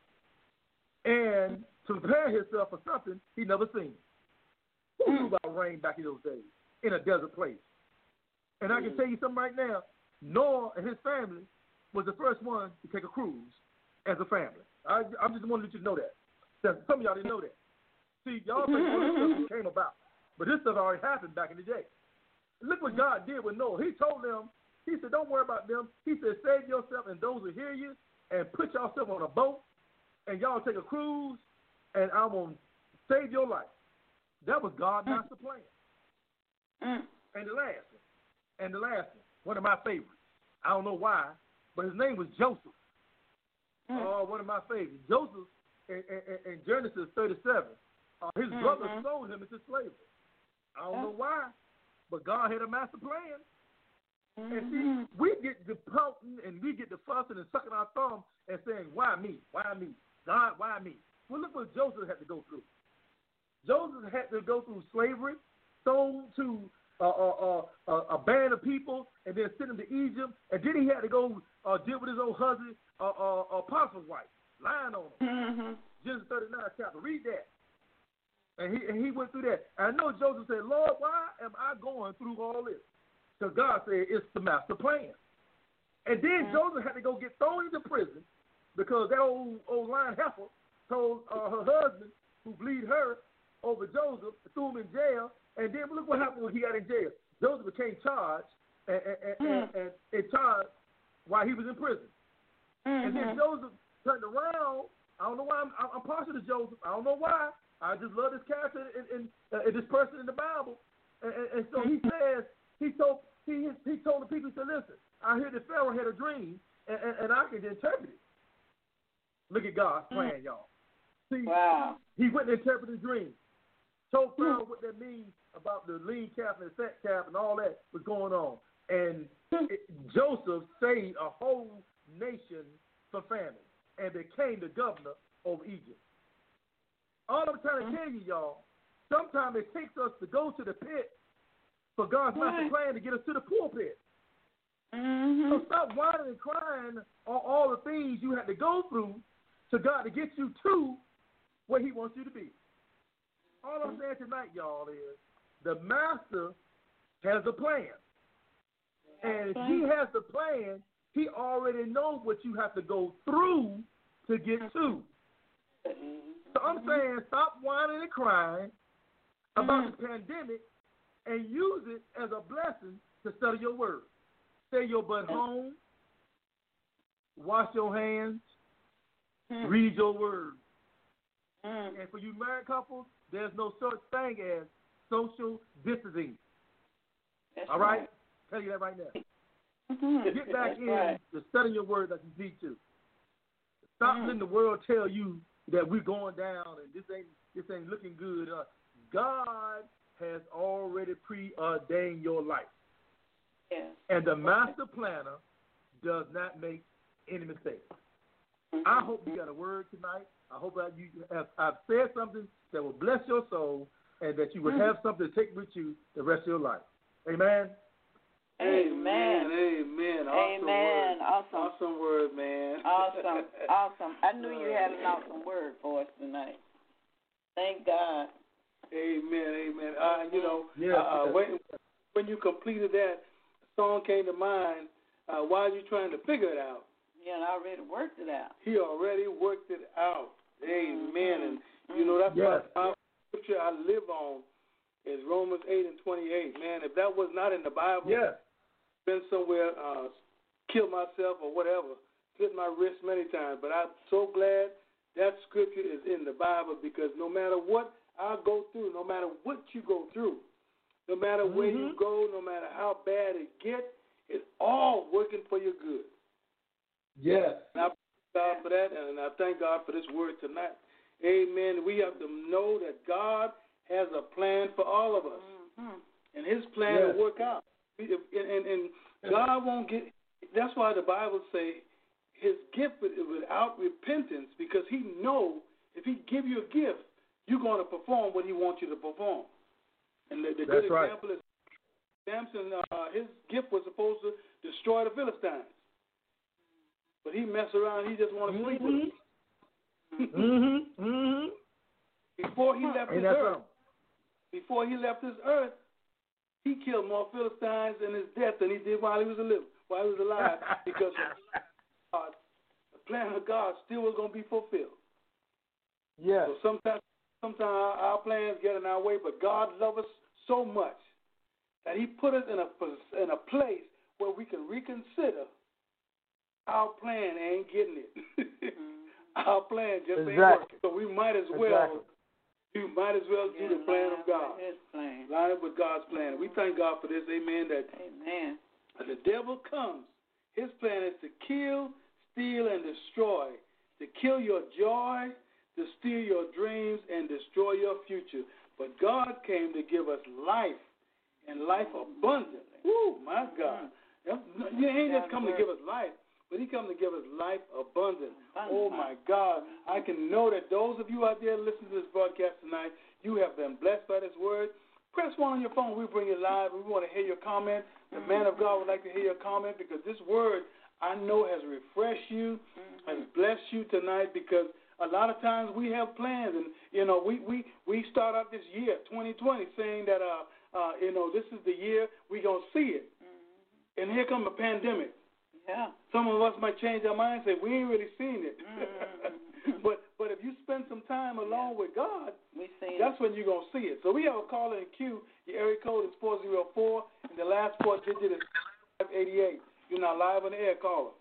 and to prepare himself for something he never seen. Who knew about rain back in those days in a desert place? And I can tell you something right now. Noah and his family was the first one to take a cruise as a family. I just wanted you to know that. Some of y'all didn't know that. See, y'all think all this stuff came about, but this stuff already happened back in the day. Look what God did with Noah. He told them, he said, don't worry about them. He said, save yourself and those who hear you, and put yourself on a boat, and y'all take a cruise, and I'm going to save your life. That was God's master plan. And the last one of my favorites. I don't know why, but his name was Joseph. One of my favorites. Joseph, in Genesis 37, his brother sold him into slavery. I don't know why, but God had a master plan. And see, we get the pouting and we get the fussing and sucking our thumb and saying, why me? Why me? God, why me? Well, look what Joseph had to go through. Joseph had to go through slavery, sold to a band of people, and then sent him to Egypt, and then he had to go deal with his old husband, Potiphar's wife, lying on him. Genesis 39 chapter. Read that. And he went through that. And I know Joseph said, Lord, why am I going through all this? Because God said it's the master plan. And then Joseph had to go get thrown into prison because that old lying heifer told her husband, who bleed her over Joseph, threw him in jail. And then look what happened when he got in jail. Joseph became charged and charged while he was in prison. And then Joseph turned around. I don't know why I'm partial to Joseph. I don't know why. I just love this character and this person in the Bible. And so he says, he told the people, he said, listen, I hear that Pharaoh had a dream, and I can interpret it. Look at God's plan, y'all. See, he went and interpreted the dream. Told Pharaoh what that means about the lean calf and the fat calf and all that was going on. And Joseph saved a whole nation from famine and became the governor of Egypt. All I'm trying to tell you, y'all, sometimes it takes us to go to the pit for God's master plan to get us to the pulpit. So stop whining and crying on all the things you had to go through to God to get you to where He wants you to be. All I'm saying tonight, y'all, is the Master has a plan. And if He has the plan, He already knows what you have to go through to get to. So I'm saying stop whining and crying about the pandemic and use it as a blessing to study your word. Stay your butt home, wash your hands, read your word. And for you married couples, there's no such thing as social distancing. All right? Tell you that right now. Get back in to study your word like you need to. Stop letting the world tell you that we're going down and this ain't looking good. God has already preordained your life. Yeah. And the master planner does not make any mistakes. I hope you got a word tonight. I hope I've said something that will bless your soul and that you will have something to take with you the rest of your life. Amen? Amen. Amen. Awesome Amen. Word. Awesome word, man. Awesome. I knew you had an awesome word for us tonight. Thank God. Amen. When you completed that, a song came to mind. Why are you trying to figure it out? Yeah, I already worked it out. He already worked it out. Amen. And that's my scripture I live on is Romans 8:28. Man, if that was not in the Bible, been somewhere, killed myself or whatever, slit my wrist many times. But I'm so glad that scripture is in the Bible because no matter what I go through, no matter what you go through, no matter where you go, no matter how bad it gets, it's all working for your good. Yes. And I thank God for that, and I thank God for this word tonight. Amen. We have to know that God has a plan for all of us, and His plan will work out. And God won't get. That's why the Bible say His gift is without repentance, because He know if He give you a gift, you're going to perform what He wants you to perform. And the good example is Samson. His gift was supposed to destroy the Philistines, but he messed around. He just want to sleep with them. Before he left this earth. Before he left this earth, he killed more Philistines in his death than he did while he was alive, because the plan of God still was going to be fulfilled. Yeah. So sometimes our plans get in our way, but God loves us so much that He put us in a place where we can reconsider our plan ain't getting it. Our plan just ain't working. So we might as well. You might as well do the plan of God. Line up with God's plan. We thank God for this, amen, that the devil comes. His plan is to kill, steal, and destroy, to kill your joy, to steal your dreams, and destroy your future. But God came to give us life, and life abundantly. Woo, my God. He ain't just come to give us life, but He come to give us life abundant. Oh, my God. I can know that those of you out there listening to this broadcast tonight, you have been blessed by this word. Press 1 on your phone. We bring it live. We want to hear your comment. The man of God would like to hear your comment because this word, I know, has refreshed you, has blessed you tonight, because a lot of times we have plans. And, we start out this year, 2020, saying that, this is the year we're going to see it. And here comes a pandemic. Yeah. Some of us might change our mind and say, we ain't really seen it. But if you spend some time alone with God, that's when you're going to see it. So we have a caller in queue. Your area code is 404, and the last 4 digit is 588. You're now live on the air, caller.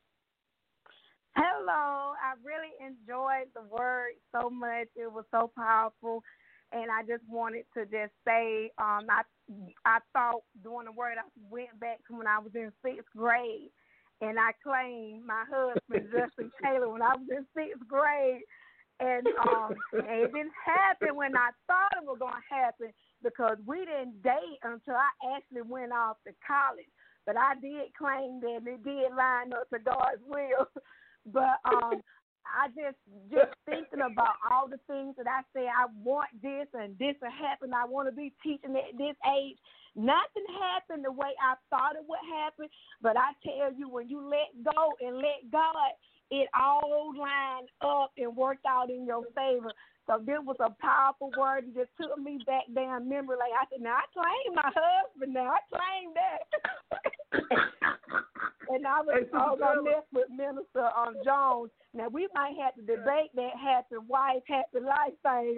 Hello. I really enjoyed the word so much. It was so powerful. And I just wanted to just say, I thought during the word, I went back to when I was in 6th grade. And I claimed my husband, Justin Taylor, when I was in 6th grade. And it didn't happen when I thought it was going to happen, because we didn't date until I actually went off to college. But I did claim that it did line up to God's will. But I just thinking about all the things that I say, I want this and this will happen. I want to be teaching at this age. Nothing happened the way I thought it would happen, but I tell you, when you let go and let God, it all lined up and worked out in your favor. So this was a powerful word. It just took me back down memory lane. I said, now I claim my husband. Now I claim that. And I was gonna mess with Minister Jones. Now we might have to debate that happy wife, happy life thing.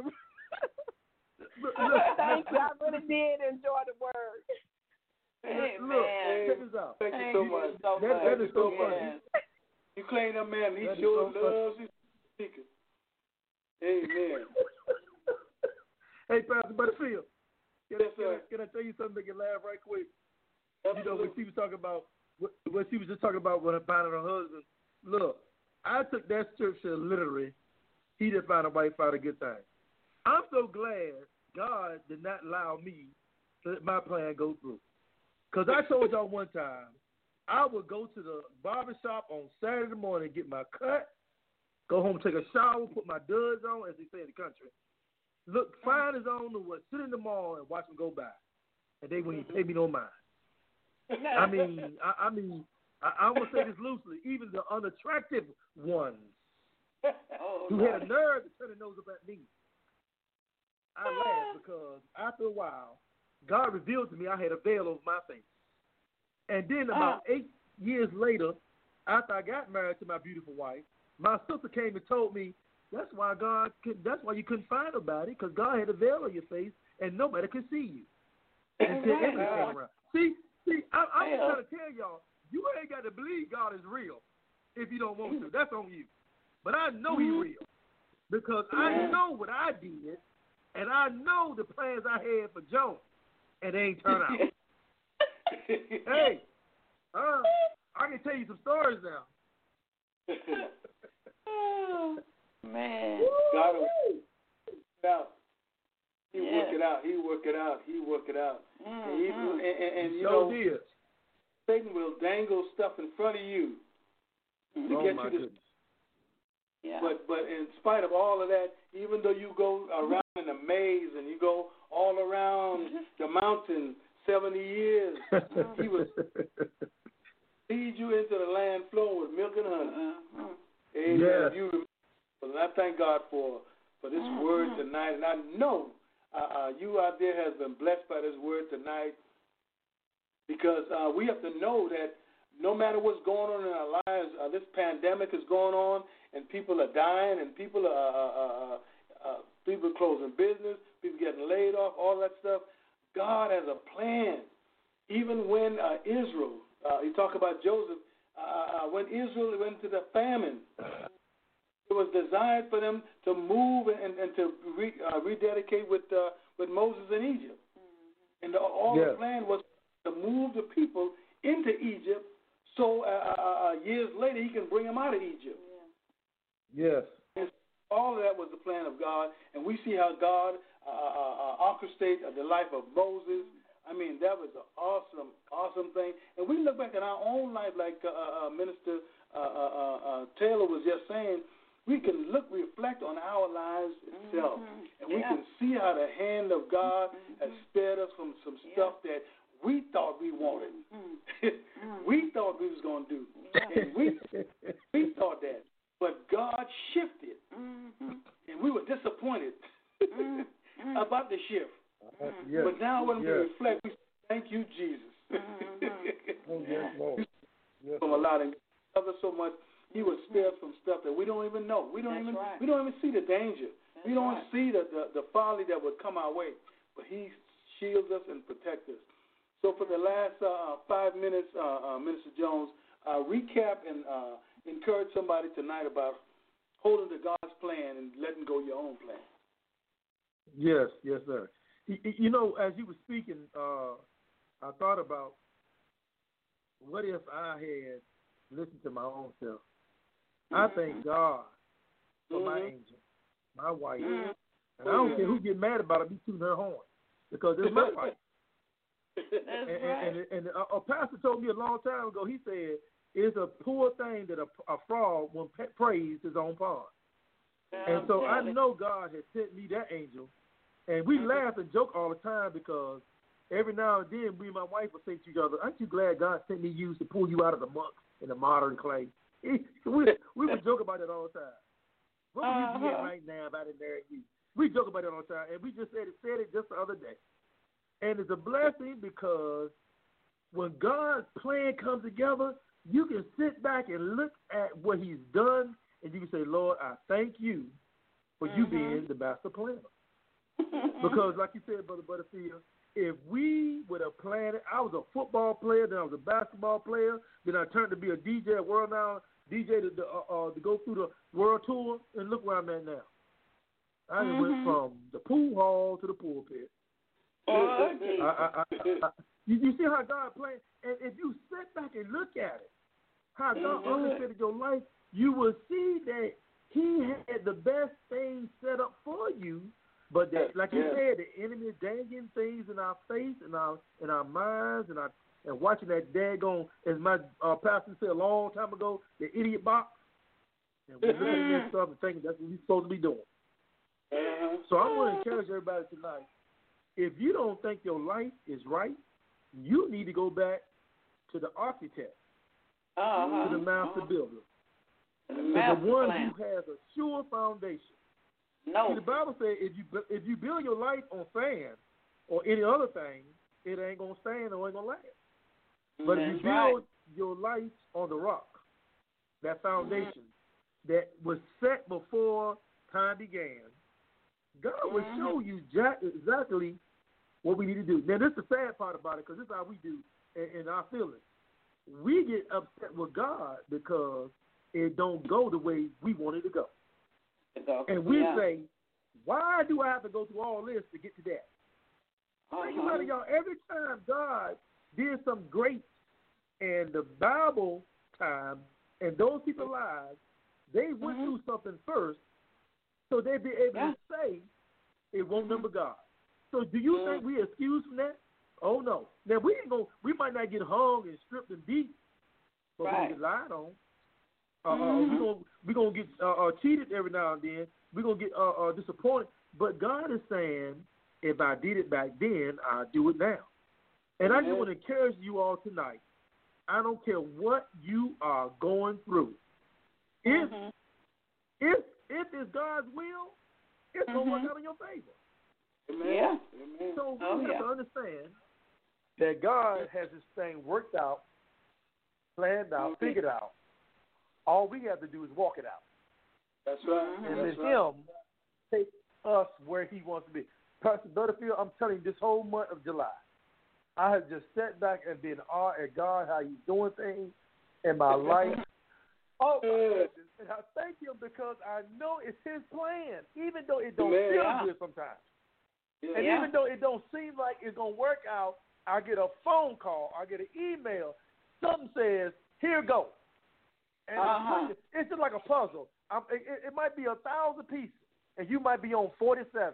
Thank you. I really did enjoy the word. Hey, Look, man. check this out. Thank you so much. That is so funny. You claim that man. He That is sure so loves his speaker. Amen. Hey, Pastor Butterfield. Yes, sir. Can I tell you something that can laugh right quick? Absolutely. You know, when she was talking about what she was just talking about when her finding her husband. Look, I took that scripture literally. He that find a wife find a good thing. I'm so glad God did not allow me to let my plan go through. Because I told y'all one time, I would go to the barber shop on Saturday morning, get my cut, go home, take a shower, put my duds on, as they say in the country. Look fine as on, and sit in the mall and watch them go by. And they wouldn't even pay me no mind. I mean, I'm going to say this loosely, even the unattractive ones who had a nerve to turn their nose up at me. I laughed because after a while, God revealed to me I had a veil over my face. And then about 8 years later, after I got married to my beautiful wife, my sister came and told me that's why you couldn't find nobody, because God had a veil on your face and nobody could see you. Until Emily came around. See, I'm just trying to tell y'all, you ain't got to believe God is real if you don't want to. That's on you. But I know He's real because I know what I did, and I know the plans I had for Joan, and they ain't turned out. Hey, I can tell you some stories now. Man. God will work it out. He work it out. He work it out. He work it out. And you know, Satan will dangle stuff in front of you to get you to. Yeah. But in spite of all of that, even though you go around in a maze and you go all around the mountain 70 years, He will lead you into the land flowing with milk and honey. Amen. Yes. And I thank God for this word tonight, and I know you out there has been blessed by this word tonight, because we have to know that no matter what's going on in our lives, this pandemic is going on, and people are dying, and people are closing business, people getting laid off, all that stuff. God has a plan. Even when Israel, you talk about Joseph, when Israel went into the famine, it was designed for them to move and to rededicate with Moses in Egypt. And the plan was to move the people into Egypt so years later He can bring them out of Egypt. Yes. And all of that was the plan of God. And we see how God orchestrated the life of Moses. I mean, that was an awesome thing. And we look back at our own life, like Minister Taylor was just saying. We can reflect on our lives itself, and we can see how the hand of God has spared us from some stuff that we thought we wanted. We thought we was going to do, and we thought that. But God shifted, and we were disappointed about the shift. But now when we reflect, we say, thank you, Jesus. From allowing others so much. He will spare us from stuff that we don't even know. We don't even see the danger. We don't see the folly that would come our way. But He shields us and protects us. So for the last 5 minutes, Minister Jones, recap and encourage somebody tonight about holding to God's plan and letting go your own plan. Yes, sir. You know, as you were speaking, I thought about what if I had listened to my own self. I thank God for my angel, my wife. And I don't care who get mad about it, be tooting her horn, because it's my wife. And a pastor told me a long time ago, he said, it's a poor thing that a frog will praise his own pond. And so I know God has sent me that angel. And we laugh and joke all the time because every now and then, me and my wife will say to each other, "Aren't you glad God sent me you to pull you out of the muck and the modern clay?" We would joke about it all the time. What would you be at right now about it, married you? We joke about it all the time, and we just said it just the other day. And it's a blessing because when God's plan comes together, you can sit back and look at what He's done, and you can say, "Lord, I thank you for you being the master planner." Because, like you said, Brother Butterfield, if we would have planned it, I was a football player, then I was a basketball player, then I turned to be a DJ at World Now, DJ to go through the world tour, and look where I'm at now. I just went from the pool hall to the pulpit. You see how God played? And if you sit back and look at it, how God orchestrated your life, you will see that He had the best things set up for you, but that, like you said, the enemy is dangling things in our face, in our minds, and watching that daggone, as my pastor said a long time ago, the idiot box. And we're looking at that stuff and thinking that's what we're supposed to be doing. So I want to encourage everybody tonight, if you don't think your life is right, you need to go back to the architect, to the master builder, to the one who has a sure foundation. See, the Bible says if you build your life on sand or any other thing, it ain't going to stand or ain't going to last. But if you build your life on the rock, that foundation that was set before time began, God will show you exactly what we need to do. Now, this is the sad part about it, because this is how we do in our feelings. We get upset with God because it don't go the way we want it to go. And we say, why do I have to go through all this to get to that? Think about it, y'all. Every time God did something great in the Bible time and those people's lives, they went through something first so they'd be able to say it won't number God. So do you think we excused from that? Oh, no. Now, we might not get hung and stripped and beat, but we get lied on. We're going to get cheated every now and then. We're going to get disappointed. But God is saying, if I did it back then, I'll do it now. And I just want to encourage you all tonight. I don't care what you are going through. If it's God's will, it's going to work out in your favor. Amen. So we have to understand that God has this thing worked out, planned out, figured out. All we have to do is walk it out. That's right. And let Him take us where He wants to be. Pastor Butterfield, I'm telling you, this whole month of July, I have just sat back and been in awe at God, how He's doing things in my life. Oh, my goodness. And I thank Him because I know it's His plan, even though it don't feel good sometimes. And even though it don't seem like it's going to work out, I get a phone call, I get an email, something says, here go. And it's just like a puzzle. It might be 1,000 pieces, and you might be on 47.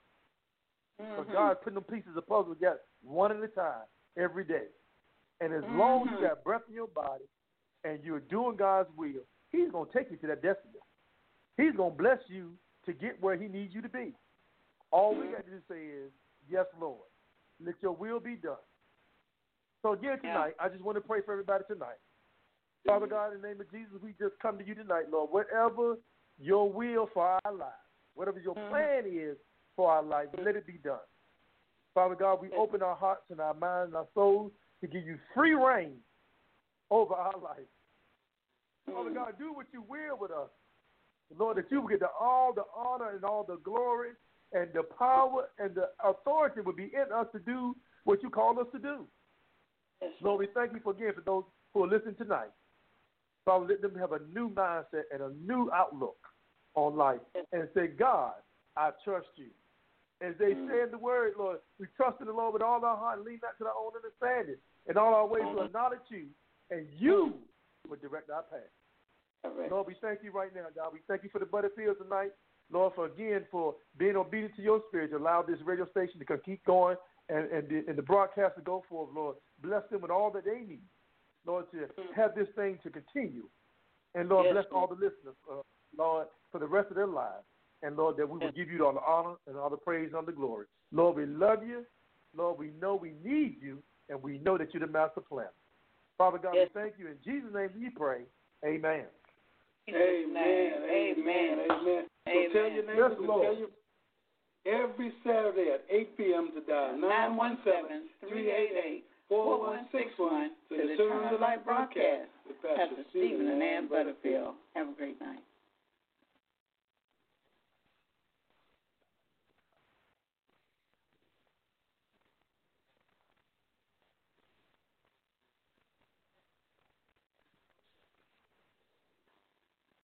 But God's putting them pieces of puzzle together one at a time, every day. And as long as you got breath in your body and you're doing God's will, He's going to take you to that destiny. He's going to bless you to get where He needs you to be. All we got to say is, yes, Lord, let your will be done. So again tonight, I just want to pray for everybody tonight. Father God, in the name of Jesus, we just come to you tonight, Lord. Whatever your will for our lives, whatever your plan is for our life, let it be done. Father God, we open our hearts and our minds and our souls to give you free reign over our life. Father God, do what you will with us. Lord, that you will get all the honor and all the glory and the power and the authority will be in us to do what you call us to do. Lord, we thank you for those who are listening tonight. Father, let them have a new mindset and a new outlook on life and say, God, I trust you. As they say in the word, Lord, we trust in the Lord with all our heart and lean not to our own understanding. In all our ways to acknowledge you, and you will direct our path. Lord, we thank you right now, God. We thank you for the Butterfield tonight. Lord, for being obedient to your spirit to allow this radio station to keep going and the broadcast to go forward, Lord. Bless them with all that they need, Lord, to have this thing to continue. And, Lord, bless all the listeners, Lord, for the rest of their lives. And, Lord, that we will give you all the honor and all the praise and all the glory. Lord, we love you. Lord, we know we need you, and we know that you're the master planner. Father God, we thank you. In Jesus' name we pray. Amen. Amen. So tell your neighbors and tell your every Saturday at 8 p.m. to dial 917-388-4161 to the Turn on the Light broadcast with Pastor Stephen and Ann Butterfield.